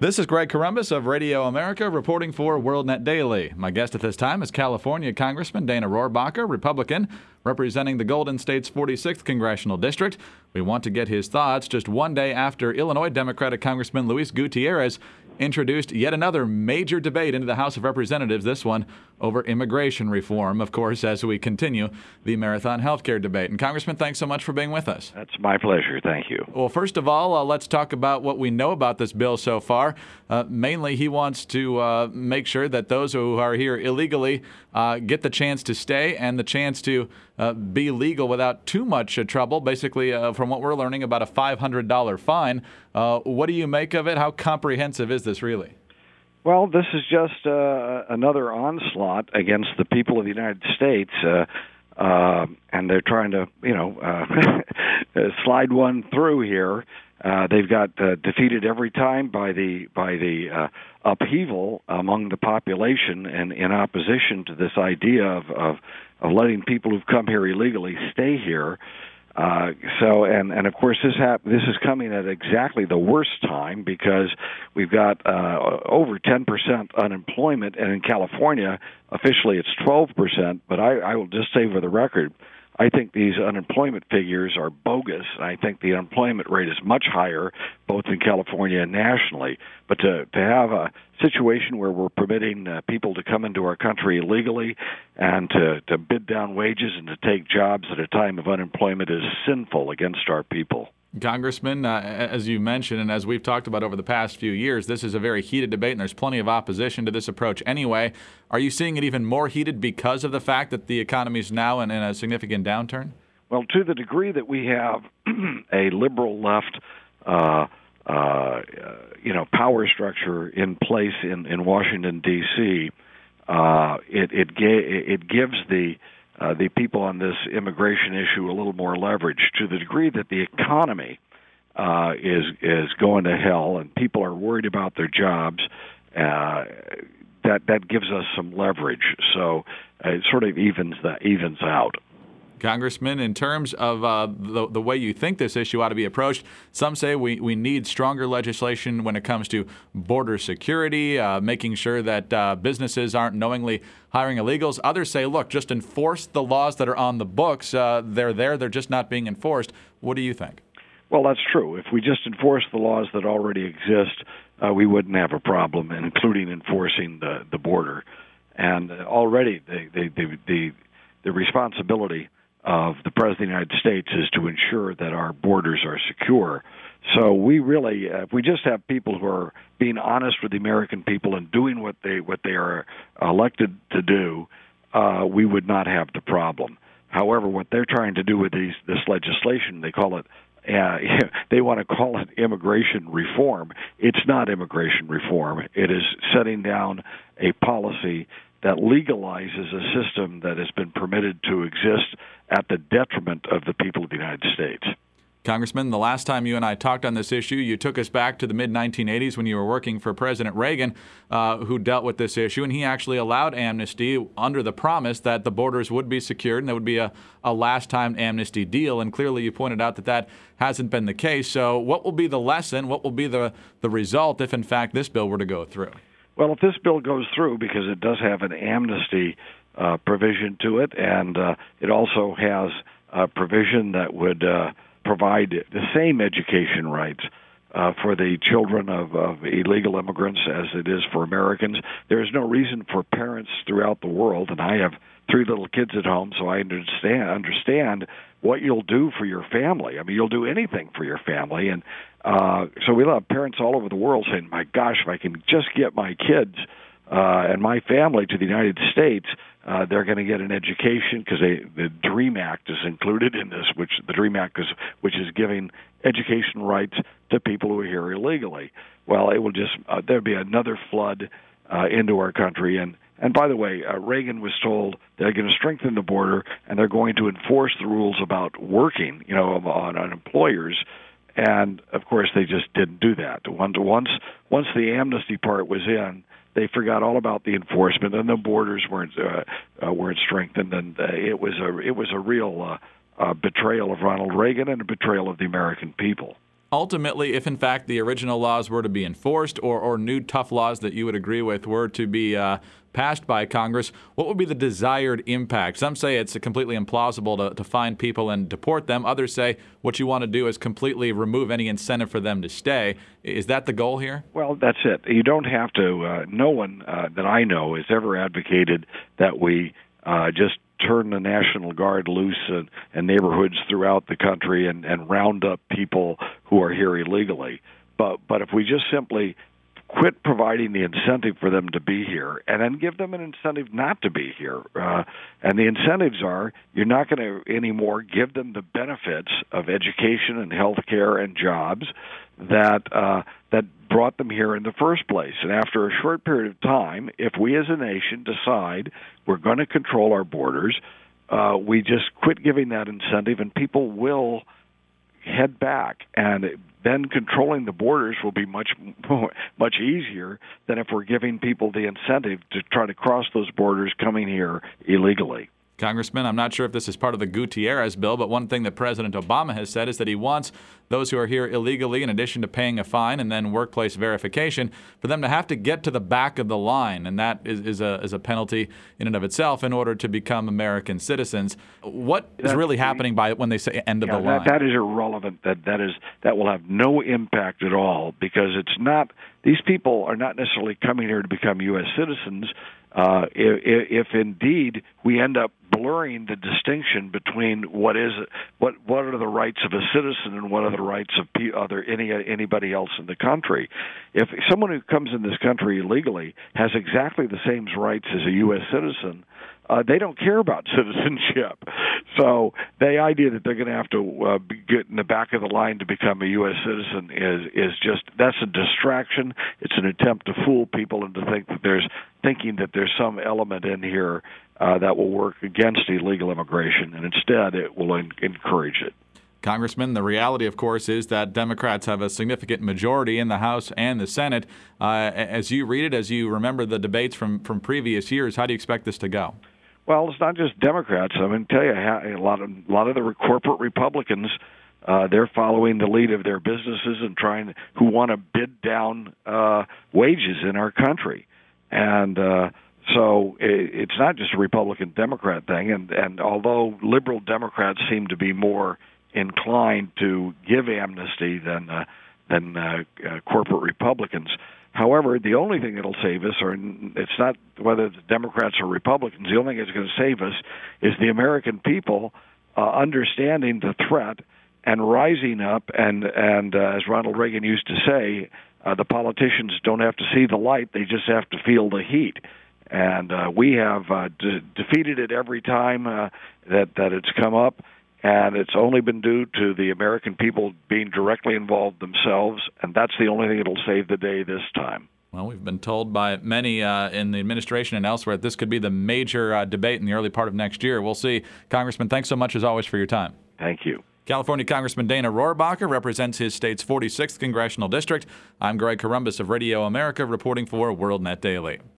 This is Greg Corombos of Radio America reporting for WorldNet Daily. My guest at this time is California Congressman Dana Rohrabacher, Republican, representing the Golden State's 46th Congressional District. We want to get his thoughts just one day after Illinois Democratic Congressman Luis Gutierrez introduced yet another major debate into the House of Representatives, this one over immigration reform, of course, as we continue the marathon healthcare debate. And Congressman, thanks so much for being with us. That's my pleasure. Thank you. Well, first of all, let's talk about what we know about this bill so far. Mainly, he wants to make sure that those who are here illegally get the chance to stay and the chance to be legal without too much trouble. Basically, from what we're learning, about a $500 fine. What do you make of it? How comprehensive is this really? Well, this is just another onslaught against the people of the United States, and they're trying to, slide one through here. They've got defeated every time by the upheaval among the population and in opposition to this idea of letting people who've come here illegally stay here. And of course this is coming at exactly the worst time because we've got over 10% unemployment, and in California officially it's 12%. But I will just say for the record, I think these unemployment figures are bogus. I think the unemployment rate is much higher, both in California and nationally. But to have a situation where we're permitting people to come into our country illegally and to bid down wages and to take jobs at a time of unemployment is sinful against our people. Congressman, as you mentioned, and as we've talked about over the past few years, this is a very heated debate, and there's plenty of opposition to this approach anyway. Are you seeing it even more heated because of the fact that the economy is now in a significant downturn? Well, to the degree that we have a liberal left, power structure in place in Washington, D.C., it gives the people on this immigration issue a little more leverage. To the degree that the economy is going to hell and people are worried about their jobs, that gives us some leverage. So it sort of evens out. Congressman, in terms of the way you think this issue ought to be approached, some say we need stronger legislation when it comes to border security, making sure that businesses aren't knowingly hiring illegals. Others say, look, just enforce the laws that are on the books. They're there. They're just not being enforced. What do you think? Well, that's true. If we just enforce the laws that already exist, we wouldn't have a problem, including enforcing the border. And already the responsibility of the President of the United States is to ensure that our borders are secure. So we really, if we just have people who are being honest with the American people and doing what they are elected to do, we would not have the problem. However, what they're trying to do with this legislation, they call it, they want to call it immigration reform. It's not immigration reform. It is setting down a policy that legalizes a system that has been permitted to exist at the detriment of the people of the United States. Congressman, the last time you and I talked on this issue, you took us back to the mid-1980s when you were working for President Reagan, who dealt with this issue, and he actually allowed amnesty under the promise that the borders would be secured and there would be a last-time amnesty deal, and clearly you pointed out that hasn't been the case. So what will be the lesson, what will be the result if, in fact, this bill were to go through? Well, if this bill goes through, because it does have an amnesty provision to it, and it also has a provision that would provide the same education rights for the children of illegal immigrants as it is for Americans. There is no reason for parents throughout the world, and I have 3 little kids at home, so I understand what you'll do for your family. I mean, you'll do anything for your family, and so we have parents all over the world saying, my gosh, if I can just get my kids and my family to the United States, they're going to get an education, because the DREAM Act is included in this, which is giving education rights to people who are here illegally. Well, it will just there'll be another flood into our country, and by the way, Reagan was told they're going to strengthen the border and they're going to enforce the rules about working, on employers. And of course, they just didn't do that. Once the amnesty part was in, they forgot all about the enforcement, and the borders weren't strengthened, and it was a real betrayal of Ronald Reagan and a betrayal of the American people. Ultimately, if in fact the original laws were to be enforced or new tough laws that you would agree with were to be passed by Congress, what would be the desired impact? Some say it's completely implausible to find people and deport them. Others say what you want to do is completely remove any incentive for them to stay. Is that the goal here? Well, that's it. You don't have to. No one that I know has ever advocated that we just turn the National Guard loose in neighborhoods throughout the country and round up people who are here illegally. But if we just simply quit providing the incentive for them to be here and then give them an incentive not to be here, and the incentives are you're not going to anymore give them the benefits of education and health care and jobs that brought them here in the first place. And after a short period of time, if we as a nation decide we're going to control our borders, we just quit giving that incentive and people will head back. And then controlling the borders will be much easier than if we're giving people the incentive to try to cross those borders coming here illegally. Congressman, I'm not sure if this is part of the Gutierrez bill, but one thing that President Obama has said is that he wants those who are here illegally, in addition to paying a fine and then workplace verification, for them to have to get to the back of the line, and that is a penalty in and of itself in order to become American citizens. What is really happening by when they say end of the line? That is irrelevant. That will have no impact at all, because it's not. These people are not necessarily coming here to become U.S. citizens. If indeed we end up blurring the distinction between what are the rights of a citizen and what are the rights of anybody else in the country. If someone who comes in this country illegally has exactly the same rights as a U.S. citizen, they don't care about citizenship. So the idea that they're going to have to get in the back of the line to become a U.S. citizen that's a distraction. It's an attempt to fool people into thinking that there's some element in here that will work against illegal immigration, and instead it will encourage it. Congressman, the reality, of course, is that Democrats have a significant majority in the House and the Senate. As you read it, as you remember the debates from previous years, how do you expect this to go? Well, it's not just Democrats. I'm going to tell you, a lot of the corporate Republicans, they're following the lead of their businesses and who want to bid down wages in our country, and so it's not just a Republican-Democrat thing. And although liberal Democrats seem to be more inclined to give amnesty than corporate Republicans. However, the only thing that'll save us, it's not whether the Democrats or Republicans, the only thing that's going to save us is the American people understanding the threat and rising up. And as Ronald Reagan used to say, the politicians don't have to see the light, they just have to feel the heat. And we have defeated it every time that it's come up. And it's only been due to the American people being directly involved themselves, and that's the only thing that will save the day this time. Well, we've been told by many in the administration and elsewhere that this could be the major debate in the early part of next year. We'll see. Congressman, thanks so much, as always, for your time. Thank you. California Congressman Dana Rohrabacher represents his state's 46th Congressional District. I'm Greg Corombos of Radio America, reporting for WorldNet Daily.